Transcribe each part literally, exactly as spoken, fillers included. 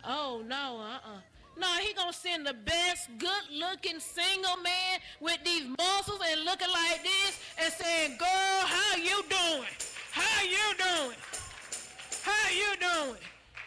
Oh, no, uh-uh. No, he gonna send the best, good-looking single man with these muscles and looking like this and saying, girl, how you doing? How you doing? How you doing?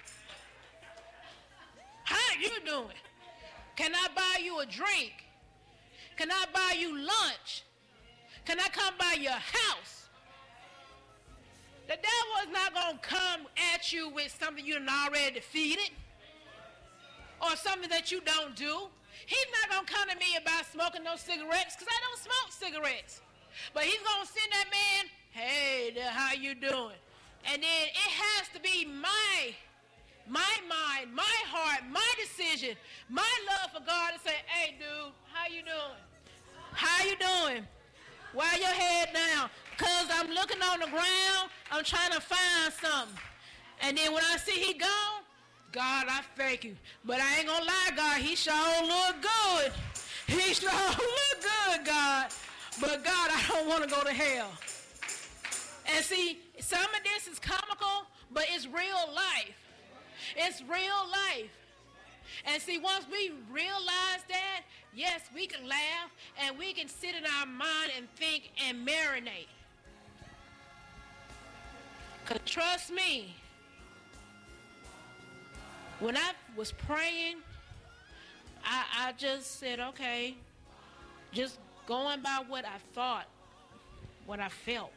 How you doing? Can I buy you a drink? Can I buy you lunch? Can I come by your house? The devil is not going to come at you with something you done already defeated or something that you don't do. He's not going to come to me about smoking no cigarettes because I don't smoke cigarettes. But he's going to send that man, hey, there, how you doing? And then it has to be my, my mind, my heart, my decision, my love for God to say, hey, dude, how you doing? How you doing? While your head down, because I'm looking on the ground, I'm trying to find something. And then when I see he gone, God, I thank you. But I ain't gonna lie, God, he sure look good. He sure look good, God. But God, I don't want to go to hell. And see, some of this is comical, but it's real life. It's real life. And see, once we realize that, yes, we can laugh and we can sit in our mind and think and marinate. Because trust me, when I was praying, I, I just said, okay, just going by what I thought, what I felt.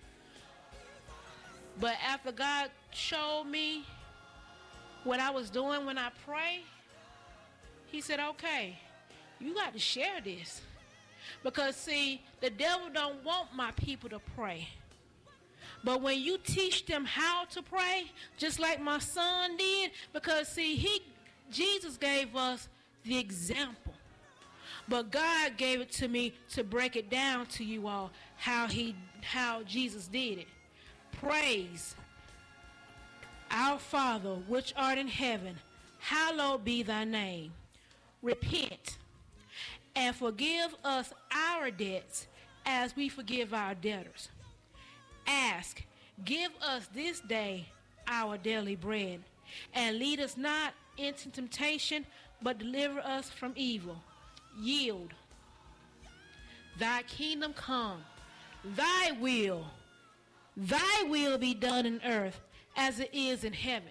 But after God showed me what I was doing when I pray, he said, okay, you got to share this. Because, see, the devil don't want my people to pray. But when you teach them how to pray, just like my son did, because, see, he, Jesus gave us the example. But God gave it to me to break it down to you all, how he, how Jesus did it. Praise our Father, which art in heaven, hallowed be thy name. Repent and forgive us our debts as we forgive our debtors. Ask, give us this day our daily bread, and lead us not into temptation, but deliver us from evil. Yield. Thy kingdom come, thy will, thy will be done in earth as it is in heaven.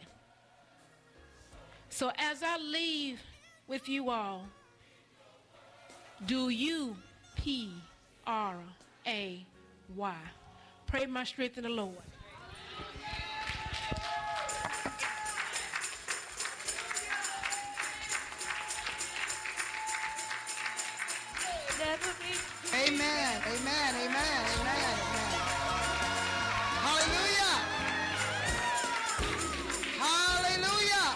So as I leave with you all, do you P R A Y. Pray my strength in the Lord. Amen, amen, amen, amen, amen. Hallelujah. Hallelujah.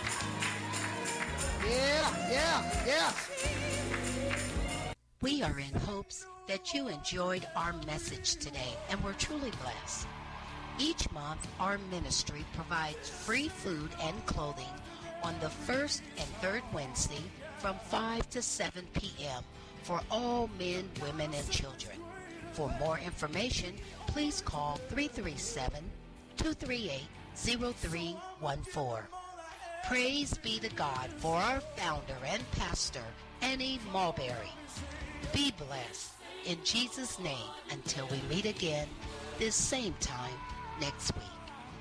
Yeah, yeah, yeah. We are in hopes that you enjoyed our message today and were truly blessed. Each month, our ministry provides free food and clothing on the first and third Wednesday from five to seven p.m. for all men, women, and children. For more information, please call three three seven, two three eight, zero three one four. Praise be to God for our founder and pastor, Annie Mulberry. Be blessed in Jesus' name until we meet again this same time next week.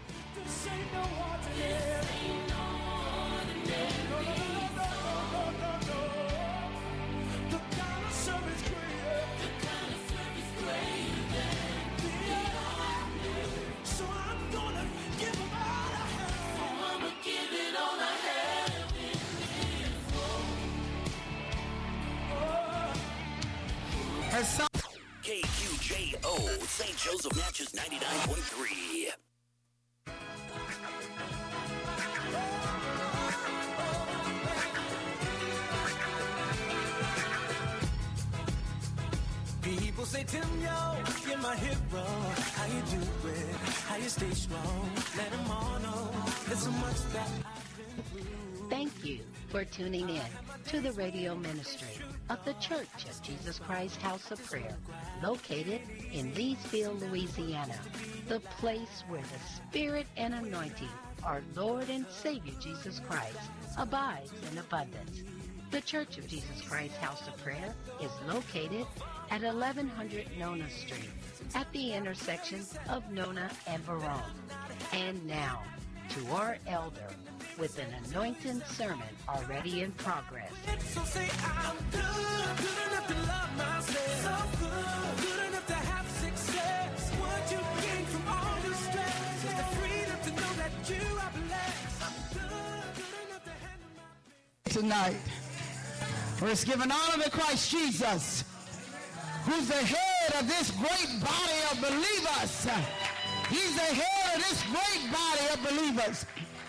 K Q J O, Saint Joseph Natchez ninety-nine point three. People say, Tim, yo, you're my hero. How you do it? How you stay strong? Let them all know there's so much that I've been through. Thank you for tuning in to the radio ministry of the Church of Jesus Christ House of Prayer, located in Leesville, Louisiana, the place where the Spirit and anointing our Lord and Savior Jesus Christ abides in abundance. The Church of Jesus Christ House of Prayer is located at eleven hundred Nona Street at the intersection of Nona and Verone. And now, to our elder with an anointing sermon already in progress. So say I'm good, good enough to love myself. So good, good enough to have success. What you gain from all the stress is the freedom to know that you are blessed. I'm good, good enough to handle my Tonight, let's give an honor to Christ Jesus, who's the head of this great body of believers. He's the head of this great body of believers.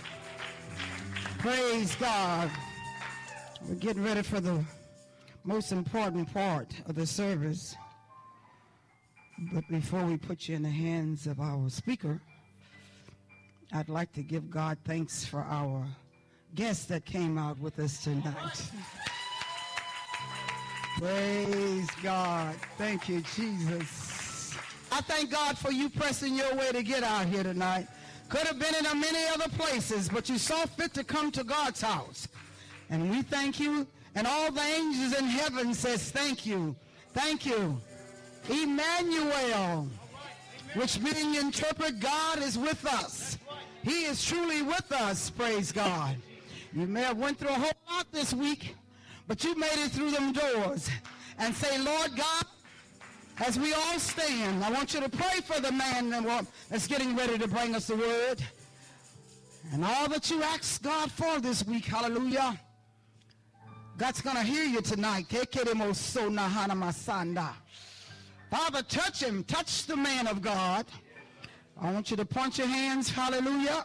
Praise God. We're getting ready for the most important part of the service. But before we put you in the hands of our speaker, I'd like to give God thanks for our guests that came out with us tonight. Praise God. Thank you, Jesus. I thank God for you pressing your way to get out here tonight. Could have been in many other places, but you saw fit to come to God's house. And we thank you. And all the angels in heaven says thank you. Thank you. Emmanuel, which meaning interpret God is with us. He is truly with us, praise God. You may have went through a whole lot this week, but you made it through them doors. And say, Lord God, as we all stand, I want you to pray for the man that's getting ready to bring us the word. And all that you ask God for this week, hallelujah, God's going to hear you tonight. Father, touch him. Touch the man of God. I want you to punch your hands, hallelujah,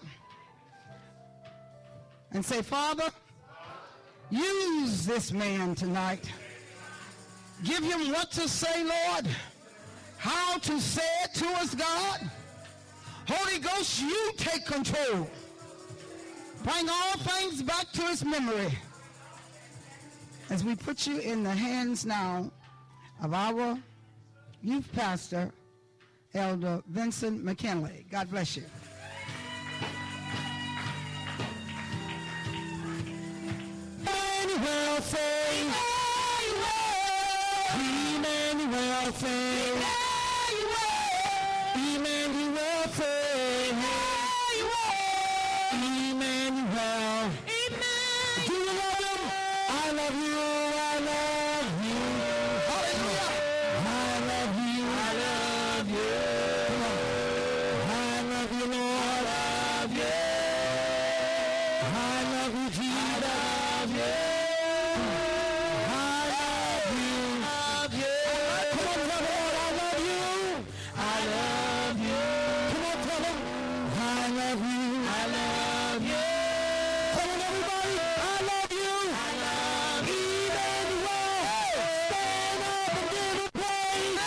and say, Father, use this man tonight. Give him what to say, Lord, how to say it to us, God. Holy Ghost, you take control. Bring all things back to his memory. As we put you in the hands now of our youth pastor, Elder Vincent McKinley. God bless you. Emmanuel sing. Emmanuel sing. Emmanuel sing. Emmanuel. Do you love him? I love you. I love you. Hallelujah. I love you. I love you. I love you, Lord. I love you. I love you, Jesus. I love you. I love you. I love you. Come on, tell the Lord, I love you. I love you. Come on, tell him, I love you. I love you. Come on, everybody, I love you. I love you. Emmanuel, stand up and give him praise.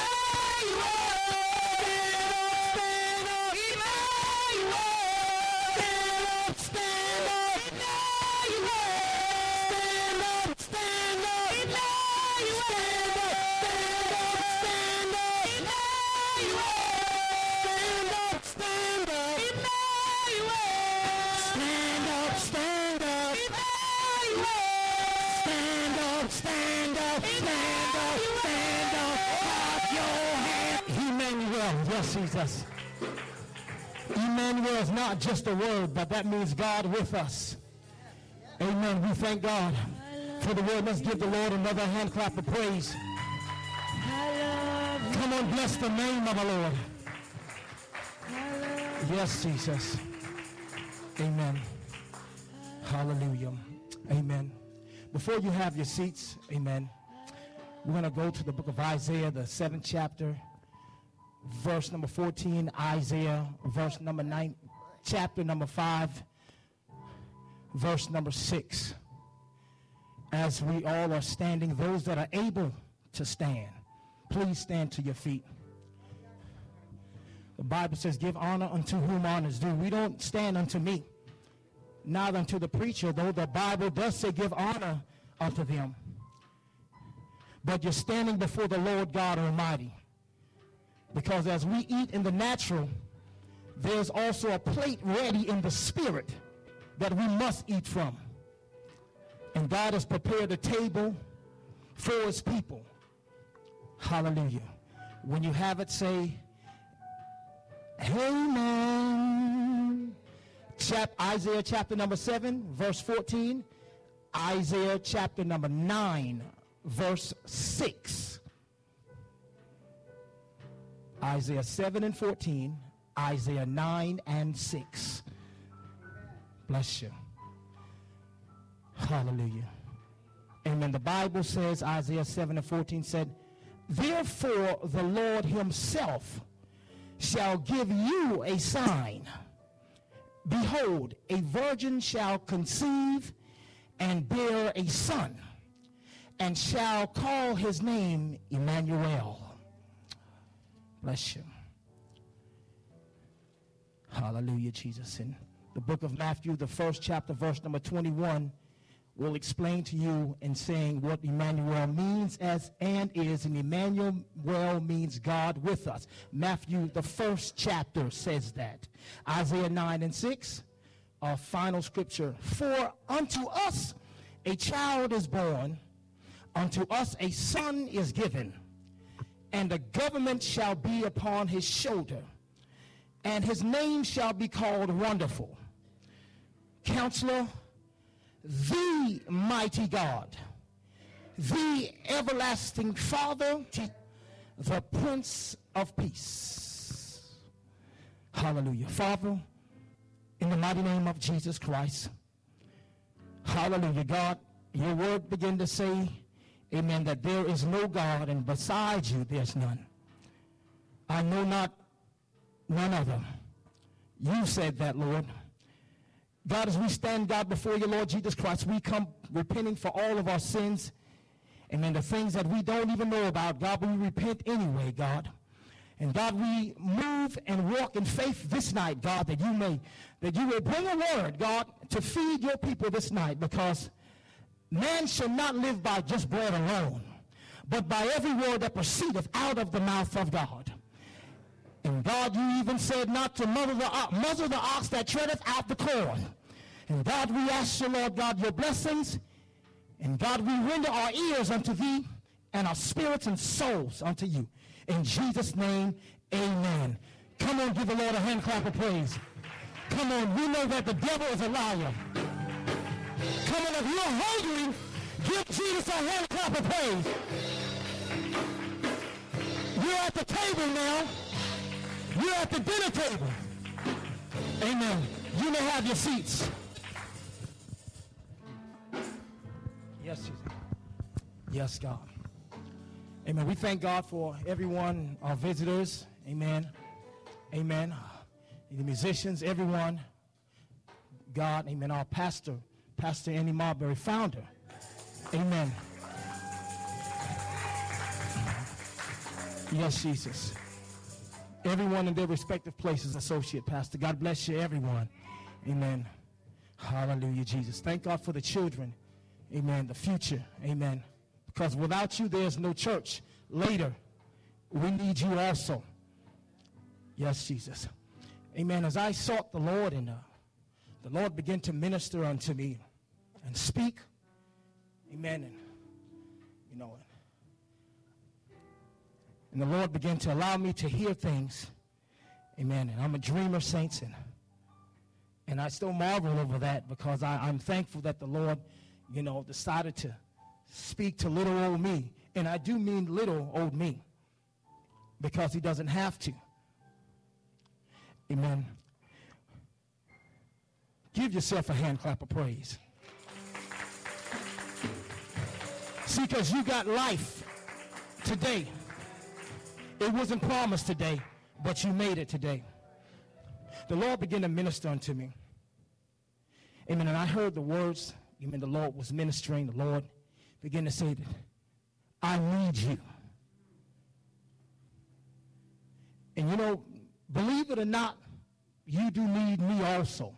Emmanuel, stand up. Stand up, stand up. Stand up, stand up. Stand up, stand up. Stand up, stand up. Stand up, stand up. Stand up, stand up. Stand up, stand up. Clap your hands. Emmanuel, yes, Jesus. Emmanuel is not just a word, but that means God with us. Amen. We thank God for the word. Let's give the Lord another hand clap of praise. Come on, bless the name of the Lord. Yes, Jesus. Amen. Hallelujah. Amen. Before you have your seats, amen, we're going to go to the book of Isaiah, the seventh chapter, verse number fourteen, Isaiah, verse number nine, chapter number five, verse number six. As we all are standing, those that are able to stand, please stand to your feet. The Bible says, give honor unto whom honor is due. We don't stand unto me, neither unto the preacher, though the Bible does say give honor unto them. But you're standing before the Lord God Almighty. Because as we eat in the natural, there's also a plate ready in the spirit that we must eat from. And God has prepared a table for his people. Hallelujah. When you have it, say, amen. Chap- Isaiah chapter number seven, verse fourteen. Isaiah chapter number nine, verse six. Isaiah seven and fourteen. Isaiah nine and six. Bless you. Hallelujah. Amen. The Bible says, Isaiah seven and fourteen said, therefore the Lord himself shall give you a sign. Behold, a virgin shall conceive and bear a son, and shall call his name Emmanuel. Bless you. Hallelujah, Jesus. In the book of Matthew, the first chapter, verse number twenty-one, will explain to you in saying what Emmanuel means as and is. And Emmanuel means God with us. Matthew, the first chapter, says that. Isaiah nine and six, our final scripture. For unto us a child is born, unto us a son is given, and the government shall be upon his shoulder, and his name shall be called Wonderful, Counselor, the Mighty God, the Everlasting Father, the Prince of Peace. Hallelujah. Father, in the mighty name of Jesus Christ, hallelujah, God, your word began to say, amen, that there is no God, and besides you there's none. I know not none other. You said that, Lord. God, as we stand, God, before you, Lord Jesus Christ, we come repenting for all of our sins. Amen. The things that we don't even know about, God, we repent anyway, God. And God, we move and walk in faith this night, God, that you may, that you will bring a word, God, to feed your people this night, because man shall not live by just bread alone, but by every word that proceedeth out of the mouth of God. And God, you even said not to muzzle the, ox, muzzle the ox that treadeth out the corn. And God, we ask you, Lord God, your blessings. And God, we render our ears unto thee, and our spirits and souls unto you. In Jesus' name, amen. Come on, give the Lord a hand clap of praise. Come on, we know that the devil is a liar. Come on, if you're hungry, give Jesus a hand clap of praise. You're at the table now. You're at the dinner table. Amen. You may have your seats. Yes, Jesus. Yes, God. Amen. We thank God for everyone, our visitors. Amen. Amen. The musicians, everyone. God, amen. Our pastor, Pastor Andy Marbury, founder. Amen. Yes, Jesus. Everyone in their respective places, associate pastor. God bless you, everyone. Amen. Hallelujah, Jesus. Thank God for the children. Amen. The future. Amen. Because without you, there's no church. Later, we need you also. Yes, Jesus. Amen. As I sought the Lord, and uh, the Lord began to minister unto me and speak. Amen. And, you know, and the Lord began to allow me to hear things. Amen. And I'm a dreamer, saints. And, and I still marvel over that, because I, I'm thankful that the Lord, you know, decided to speak to little old me. And I do mean little old me, because he doesn't have to. Amen. Give yourself a hand clap of praise. See, because you got life today. It wasn't promised today, but you made it today. The Lord began to minister unto me. Amen. And I heard the words. Amen. The Lord was ministering. The Lord began to say that I need you. And you know, believe it or not, you do need me also.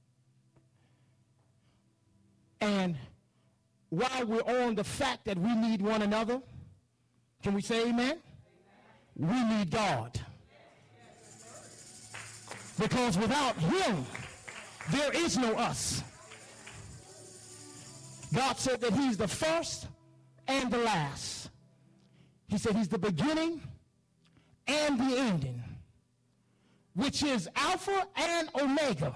And while we're on the fact that we need one another, can we say amen? We need God. Because without him, there is no us. God said that he's the first and the last. He said he's the beginning and the ending, which is Alpha and Omega.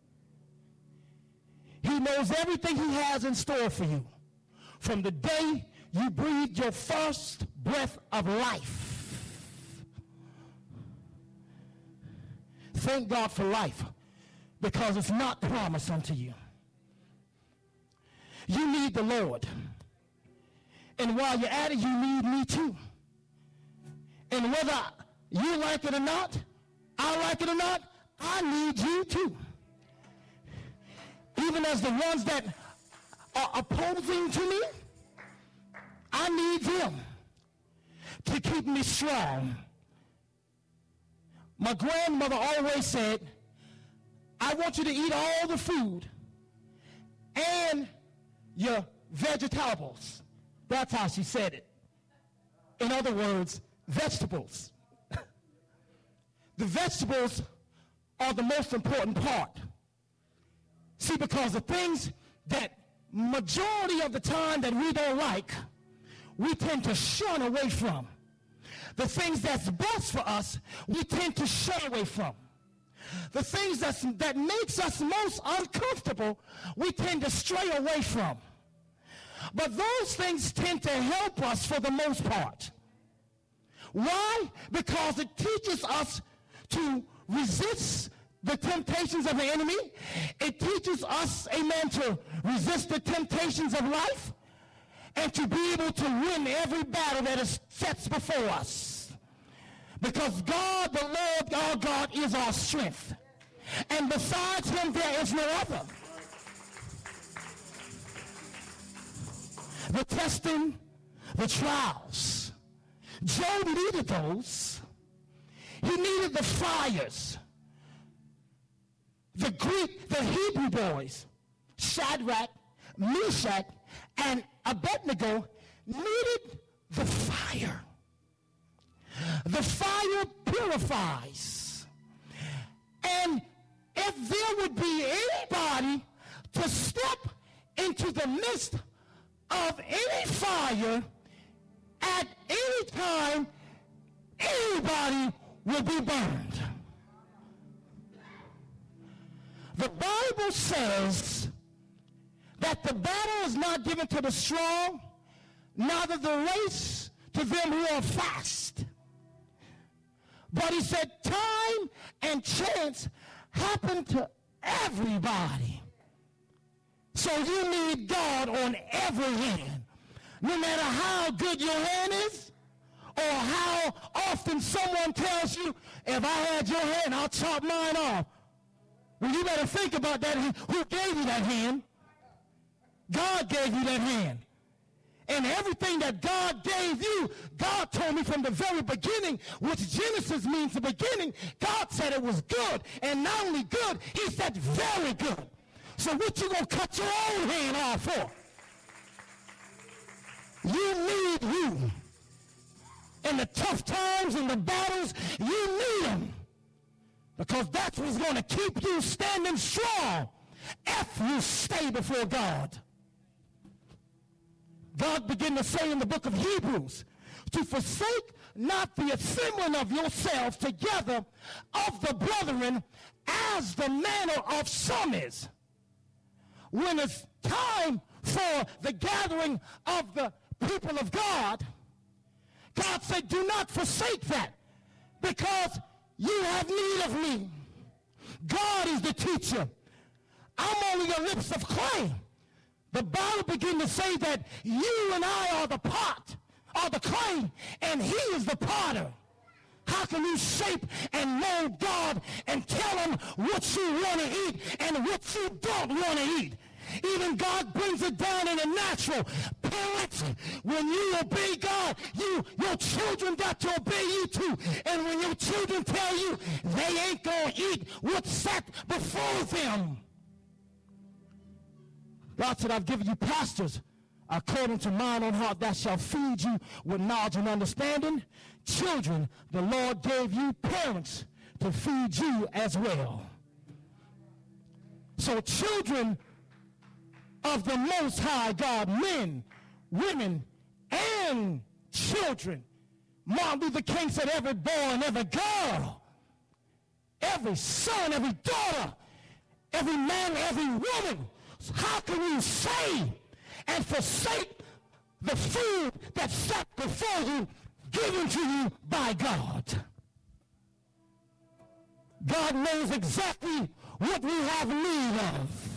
He knows everything he has in store for you from the day you breathed your first breath of life. Thank God for life, because it's not promised unto you. You need the Lord. And while you're at it, you need me too. And whether you like it or not, I like it or not, I need you too. Even as the ones that are opposing to me, I need them to keep me strong. My grandmother always said, I want you to eat all the food and your vegetables. That's how she said it. In other words, vegetables. The vegetables are the most important part. See, because the things that majority of the time that we don't like, we tend to shun away from. The things that's best for us, we tend to shun away from. The things that's, that makes us most uncomfortable, we tend to stray away from. But those things tend to help us for the most part. Why? Because it teaches us to resist the temptations of the enemy. It teaches us, amen, to resist the temptations of life and to be able to win every battle that is sets before us. Because God, the Lord, our God, is our strength. And besides him, there is no other. The testing, the trials. Job needed those. He needed the fires. The Greek, the Hebrew boys, Shadrach, Meshach, and Abednego needed the fire. The fire purifies. And if there would be anybody to step into the midst of any fire at any time, anybody will be burned. The Bible says that the battle is not given to the strong, neither the race to them who are fast. But he said time and chance happen to everybody. So you need God on every hand. No matter how good your hand is, or how often someone tells you, if I had your hand, I'll chop mine off. Well, you better think about that. Who gave you that hand? God gave you that hand. And everything that God gave you, God told me from the very beginning, which Genesis means the beginning, God said it was good. And not only good, he said very good. So what you gonna cut your own hand off for? You need you. In the tough times, in the battles, you need them. Because that's what's going to keep you standing strong if you stay before God. God began to say in the book of Hebrews, to forsake not the assembling of yourselves together of the brethren, as the manner of some is. When it's time for the gathering of the people of God, God said, do not forsake that, because you have need of me. God is the teacher. I'm only the lips of clay. The Bible begins to say that you and I are the pot, are the clay, and he is the potter. How can you shape and mold God and tell him what you want to eat and what you don't want to eat? Even God brings it down in the natural. Parents, when you obey God, you, your children got to obey you too. And when your children tell you they ain't going to eat what's set before them. God said, I've given you pastors according to mine own heart that shall feed you with knowledge and understanding. Children, the Lord gave you parents to feed you as well. So children of the Most High God, men, women, and children. Martin Luther King said every boy and every girl, every son, every daughter, every man, every woman. How can you say and forsake the food that's set before you, given to you by God? God knows exactly what we have need of.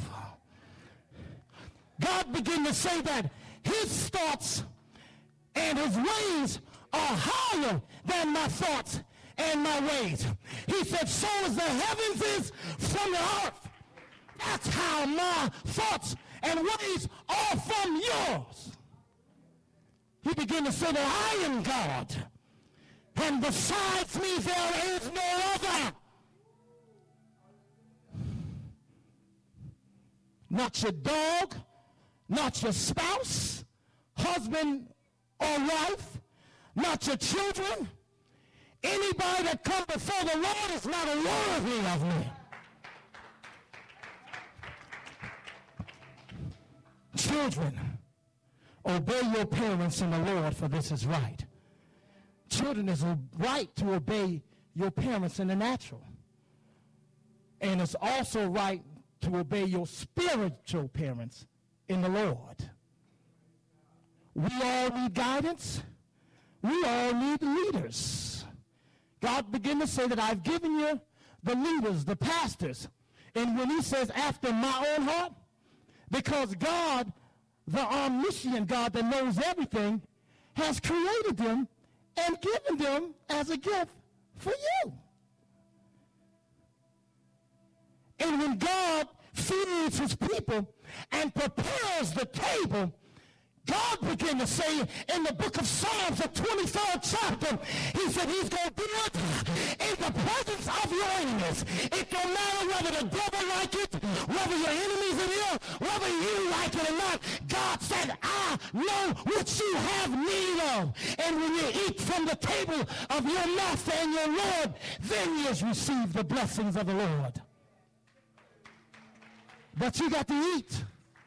God began to say that his thoughts and his ways are higher than my thoughts and my ways. He said, so as the heavens is from the earth, that's how my thoughts and ways are from yours. He began to say that I am God, and besides me there is no other. Not your dog, not your spouse, husband or wife, not your children. Anybody that comes before the Lord is not worthy of me. Children, obey your parents in the Lord, for this is right. Children, is right to obey your parents in the natural. And it's also right to obey your spiritual parents in the Lord. We all need guidance. We all need leaders. God began to say that I've given you the leaders, the pastors. And when he says after my own heart, because God, the omniscient God that knows everything, has created them and given them as a gift for you. And when God feeds his people and prepares the table, God began to say in the book of Psalms, the twenty-third chapter, he said he's going to do it in the presence of your enemies. It don't matter whether the devil like it, whether your enemies are here, whether you like it or not. God said, I know what you have need of. And when you eat from the table of your master and your Lord, then you receive the blessings of the Lord. But you got to eat.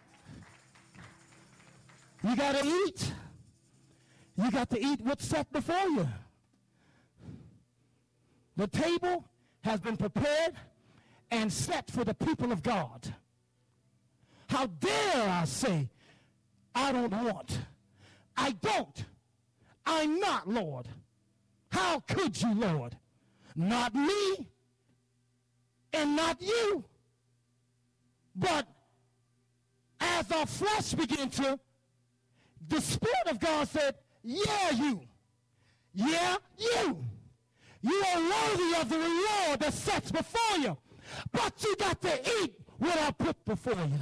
You got to eat. You got to eat what's set before you. The table has been prepared and set for the people of God. How dare I say, I don't want. I don't. I'm not, Lord. How could you, Lord? Not me and not you. But as our flesh began to, the Spirit of God said, yeah, you. Yeah, you. You are worthy of the reward that sets before you. But you got to eat what I put before you.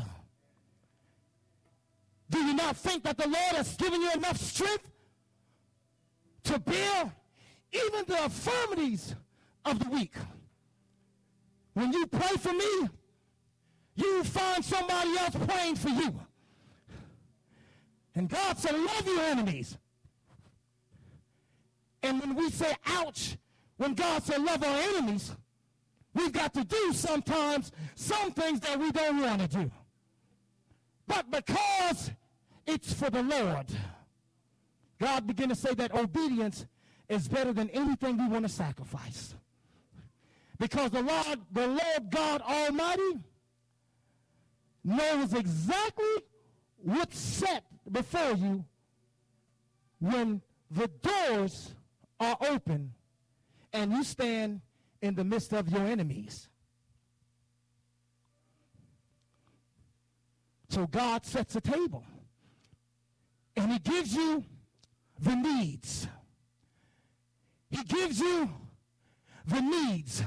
Do you not think that the Lord has given you enough strength to bear even the infirmities of the weak? When you pray for me, you find somebody else praying for you. And God said, love your enemies. And when we say, ouch, when God said, love our enemies, we've got to do sometimes some things that we don't want to do. But because it's for the Lord, God began to say that obedience is better than anything we want to sacrifice. Because the Lord, the Lord God Almighty knows exactly what's set before you when the doors are open and you stand in the midst of your enemies. So God sets a table and he gives you the needs. He gives you the needs.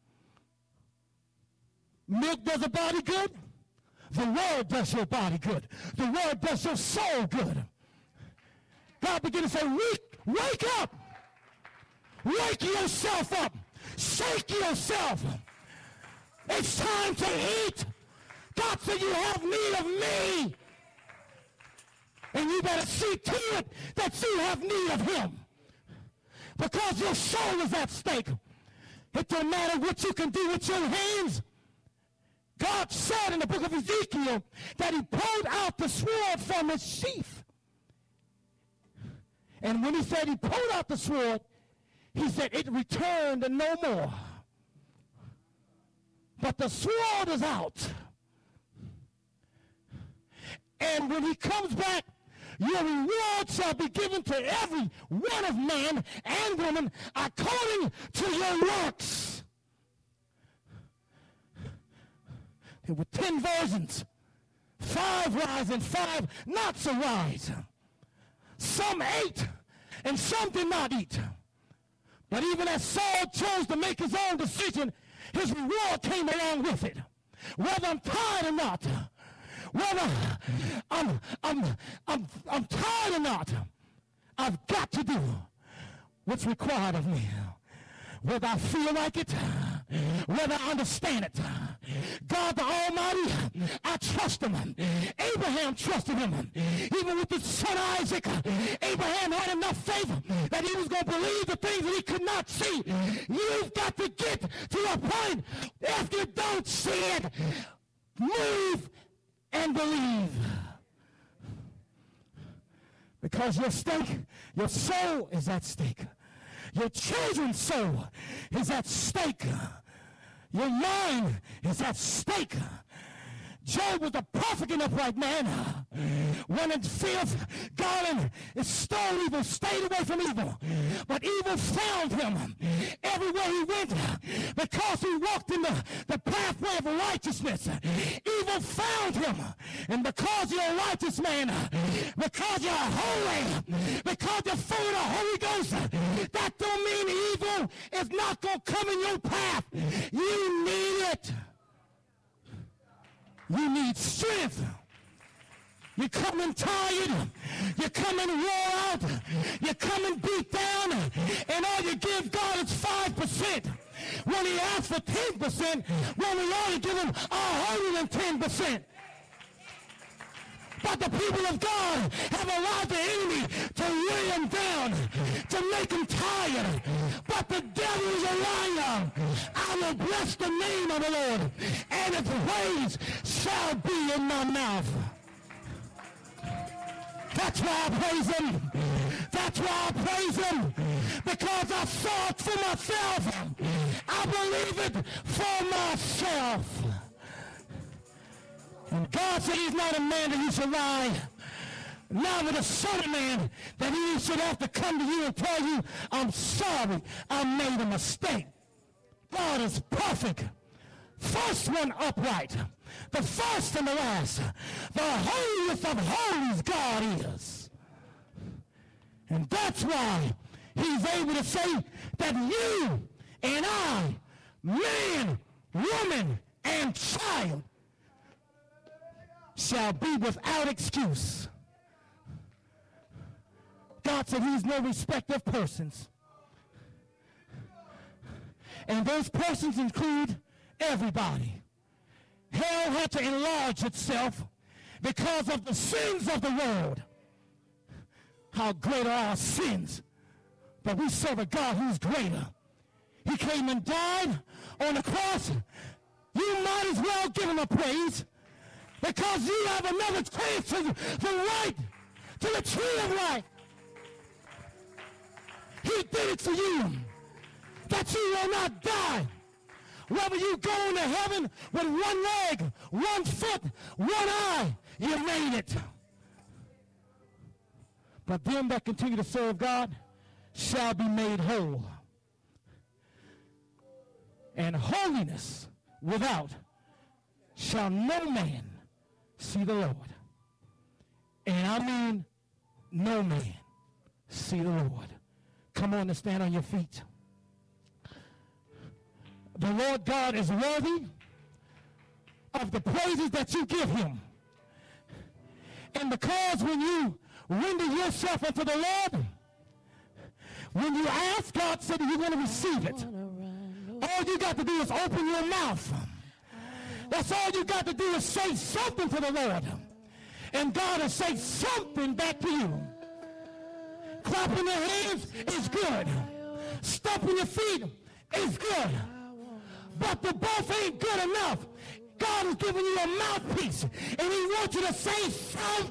Milk does a body good. The word does your body good. The word does your soul good. God began to say, wake, wake up. Wake yourself up. Shake yourself. It's time to eat. God said you have need of me. And you better see to it that you have need of him. Because your soul is at stake. It don't matter what you can do with your hands. God said in the book of Ezekiel that he pulled out the sword from its sheath. And when he said he pulled out the sword, he said it returned no more. But the sword is out. And when he comes back, your reward shall be given to every one of man and woman according to your works. There were ten versions, five wise and five not so wise. Some ate and some did not eat. But even as Saul chose to make his own decision, his reward came along with it. Whether I'm tired or not, whether I'm, I'm, I'm, I'm tired or not, I've got to do what's required of me. Whether I feel like it, whether I understand it. God the Almighty, I trust him. Abraham trusted him. Even with his son Isaac, Abraham had enough faith that he was going to believe the things that he could not see. You've got to get to a point, if you don't see it, move and believe. Because your stake, your soul is at stake. Your children's soul is at stake. Your mind is at stake. Job was a perfect and upright man. When in filth, God and stole evil, stayed away from evil. But evil found him everywhere he went because he walked in the, the pathway of righteousness. Evil found him. And because you're a righteous man, because you're holy, because you're full of the Holy Ghost, that don't mean evil is not going to come in your path. You need it. You need strength. You're coming tired. You're coming wore out. You're coming beat down. And all you give God is five percent. When he asks for ten percent, when we only give him one hundred ten percent. But the people of God have allowed the enemy to weigh them down, to make them tired. But the devil is a liar. I will bless the name of the Lord, and his praise shall be in my mouth. That's why I praise him. That's why I praise him. Because I saw it for myself. I believe it for myself. And God said he's not a man that he should lie. Neither the Son of Man that he should have to come to you and tell you, I'm sorry, I made a mistake. God is perfect. First one upright. The first and the last. The holiest of holies God is. And that's why he's able to say that you and I, man, woman, and child, shall be without excuse. God said he's no respecter of persons. And those persons include everybody. Hell had to enlarge itself because of the sins of the world. How great are our sins. But we serve a God who's greater. He came and died on the cross. You might as well give him a praise, because you have another chance to the right, to the tree of life. He did it for you, that you will not die. Whether you go into heaven with one leg, one foot, one eye, you made it. But them that continue to serve God shall be made whole. And holiness without shall no man see the Lord. And I mean no man see the Lord. Come on and stand on your feet. The Lord God is worthy of the praises that you give him. And because when you render yourself unto the Lord, when you ask, God said you're going to receive it. All you got to do is open your mouth. That's all you got to do is say something to the Lord. And God will say something back to you. Clapping your hands is good. Stomping your feet, is good. But the both ain't good enough. God has given you a mouthpiece, and he wants you to say something